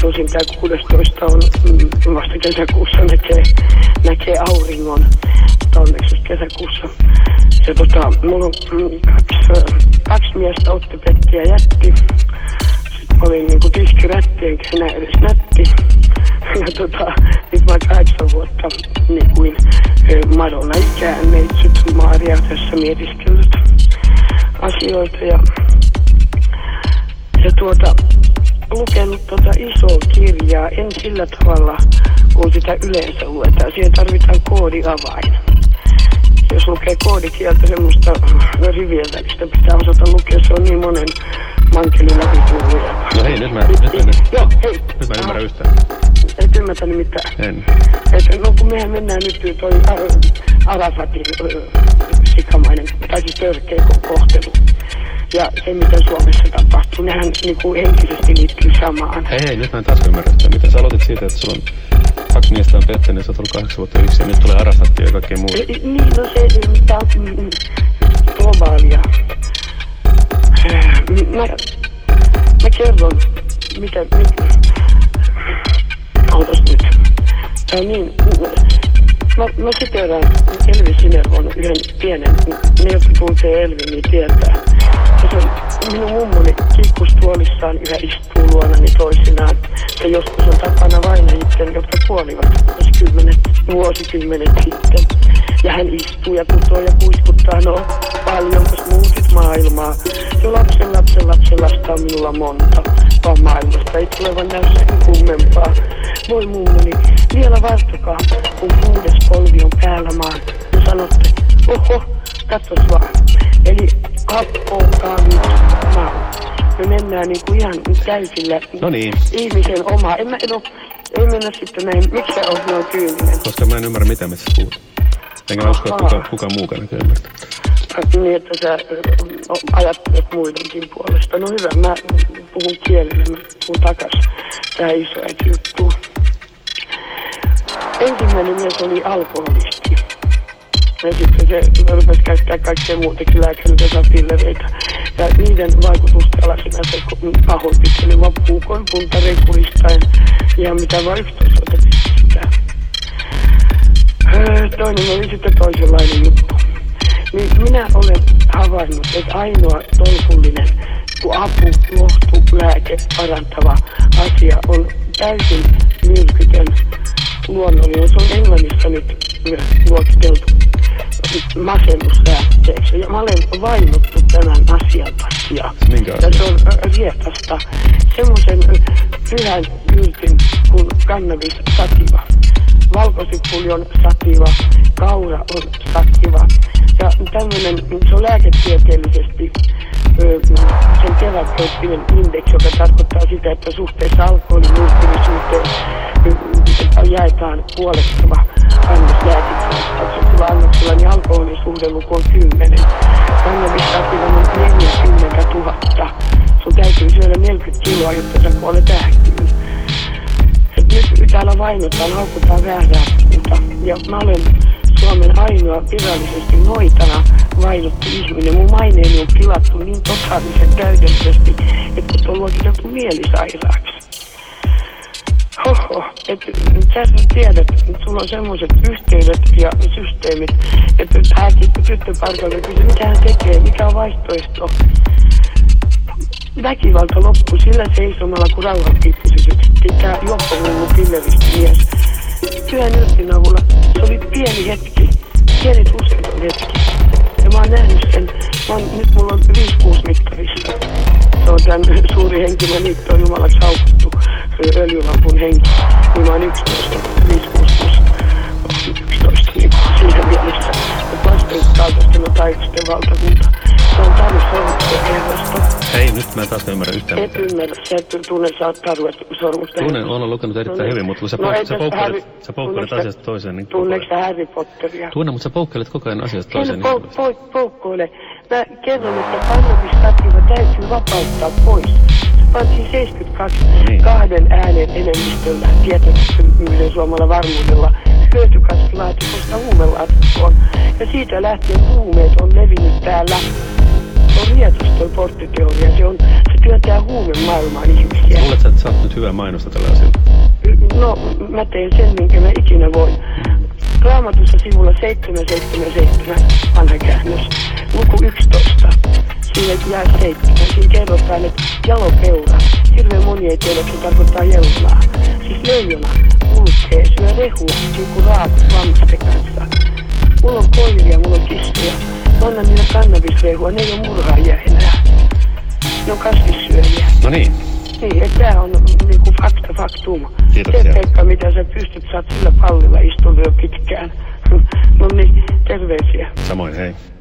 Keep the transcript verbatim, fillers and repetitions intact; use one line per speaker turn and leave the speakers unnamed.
tosin tämä kuudestoista on mm, vasta kesäkuussa näkee, näkee auringon. Mutta onneksi kesäkuussa. Ja tota, mulla on mm, kaksi, kaksi miestä, Otti, Petti ja Jätti. Sitten mä olin niinku tiskirätti, enkä enää edes nätti. Ja tota, nyt mä oon kahdeksan vuotta niin kuin Madonna ikään neitsyt Maaria tässä mietiskellyt asioita. Ja, ja tuota, lukenut tuota isoa kirjaa, en sillä tavalla, kun sitä yleensä luetaan. Siihen tarvitaan koodiavain. Jos lukee koodikieltä, semmoista rivien välistä pitää osata lukea, se on niin monen mankelin läpitulluja.
No hei, nyt mä, nyt mä, nyt,
Joo, hei.
Nyt mä ymmärrän yhtään.
Et ymmärtänyt mitään.
En.
Et, no kun mehän mennään nyt toi Arafatin sikamainen, tai siis törkeä kohtelu. Ja se, mitä Suomessa tapahtuu, nehän niinku henkisesti liittyy samaan.
Hei, hei, nyt mä en taas ymmärrä sitä. Mitä sä aloitit siitä, että sulla on kaksi miestä on pettänyt, sä oot ollut kahdeksan vuotta yksi ja nyt tulee Arafattia ja kaikkea muuta.
E, niin, no se, mitä on mm, globaalia. Mä, mä kerron, mitä, mitä, ootas nyt. Tää niin, mä, mä siteeraan Elvi Sinervon yhden pienen, ne jotka tuntee Elvi, niin tietää. Ja se minun mummoni kiikkustuolissaan yhä istuu luonani toisinaan. Ja joskus on tapana vainajitten, jotka kuolivat vuosikymmenet, vuosikymmenet sitten. Ja hän istuu ja kutoo ja puiskuttaa, no paljonko muutit maailmaa. Jo lapsen lapsen lapsen lasta on minulla monta, vaan maailmasta ei tulevan näy sen kummempaa. Voi mummoni, vielä vartokaa, kun kuudes polvi on päällä maan. Ja sanotte, oho, katsos vaan. Eli happookaa nyt maa. Me mennään niinku ihan täysillä
no niin.
Ihmisen omaa. En mä, no, ei mennä sitten näin. Miksi sä oot noin kyyninen?
Koska mä en ymmärrä mitä me siis puhut. Enkä mä usko, että kuka, kukaan muukaan näkö ymmärtää.
Niin, että sä ajattelet muidenkin puolesta. No hyvä, mä puhun kielellä, mä puhun takas tähän isoäiti juttuun. Ensimmäinen mies oli alkoholisti. Ja sitten se rupesi käyttää kaikkea muutakin lääkäriltä ja pillereitä. Ja niiden vaikutusten alasena se pahoipitteli vaan puukoin puntareen kuristaen. Ihan mitä vaan yhteisöltä pistää. Toinen oli sitten toisenlainen juttu. Niin minä olen havainnut, että ainoa tolkullinen apu, lohtu, lääke, parantava asia on täysin myrkytön luonnollinen. Se on Englannissa nyt luokiteltu masennuslääkkeeksi. Ja mä olen vainottu tämän asian takia.
Minkä
ja se on rietasta. Semmoisen pyhän yrtin kuin cannabis sativa. Valkosipuli on sativa, kaura on sativa. Ja tämmöinen, se on lääketieteellisesti sen terapeuttinen indeksi, joka tarkoittaa sitä, että suhteessa alkoholin myrkyllisyyteen jaetaan puolettava annos lääkityksestä annoksella, niin alkoholin suhdeluku on kymmenen. Kannabissaativan on neljäkymmentätuhatta. Sun täytyy syödä neljäkymmentä kiloa, jotta sä kuolet ähkyyn. Nyt täällä vainotaan, haukutaan väärää puuta. Ja mä olen Suomen ainoa virallisesti noitana vainottu ihminen. Mun maineeni on pilattu niin totaalisen täydellisesti, että on luokiteltu mielisairaaksi. Hoho, että sä tiedät, että sulla on semmoiset yhteydet ja systeemit, että hääkin tyttöparkalta kysyy, mitä hän tekee, mikä on vaihtoehto. Väkivalta loppui sillä seisomalla, kun rauhanpiippusi sytyttiin. Tää juoppohullu pilleristi mies. Pyhän yrtin avulla se oli pieni hetki, pieni usein hetki. Ja mä oon nähnyt sen, mä oon, nyt mulla on viisi kuusi mittarissa. Se on tän suuri henki, mä niitä on jumalaksi haukuttu, öljylampun henki. Niin mä oon yksitoista, viisi kuusi yksitoista, niin siinä mielessä. Ja lasten kaltaisten on taikusten valtakunta. Se on tänne sormuksen herrasta.
Hei, nyt mä en taas ymmärrä yhtään.
Et ymmärrä, sä et tunne, sä oot taruet sormusten.
Tunnen, olen lukenut erittäin no, hyvin, mutta sä, no, sä poukkoilet, sä poukkoilet asiasta toiseen. Niin
tunneeko sä Harry Potteria?
Tunnen, mutta sä poukkoilet koko ajan asiasta toiseen.
En niin pou, pou, poukkoile. Mä kerron, että kannabissativa täytyy vapauttaa pois. Se pantiin seitsemänkymmentäkaksi niin. Kahden äänen enemmistöllä tietämyyden suomalla varmuudella hyötykaslaatikosta huumelaatikkoon. Ja siitä lähtien huumeet on levinnyt täällä. on rietos toi porttiteoria. Se, on, se työntää huumemaailmaan ihmisiä.
Luuletko, että sä oot nyt hyvää mainosta tällä asialla?
No, mä teen sen, minkä mä ikinä voin. Raamatussa sivulla seitsemän seitsemän seitsemän, vanha käännös, luku yksitoista. Siinä jää seitsemän. Siinä kerrotaan, että jalopeura. Hirveän moni ei tiedä, että se tarkoittaa jelonaa. Siis leijona kulkee, syö rehua, niin kuin raakut lammisten kanssa. Mulla on koiria, mulla on kissoja. Mä annan niille kannabisrehua, ne ei ole murhaajia enää. Ne on kasvissyöjiä.
No niin.
Niin, että tää on niinku fakta faktum.
Kiitoksia.
Se Pekka, mitä sä pystyt, sä oot sillä pallilla istunut jo pitkään. No niin, terveisiä.
Samoin, hei.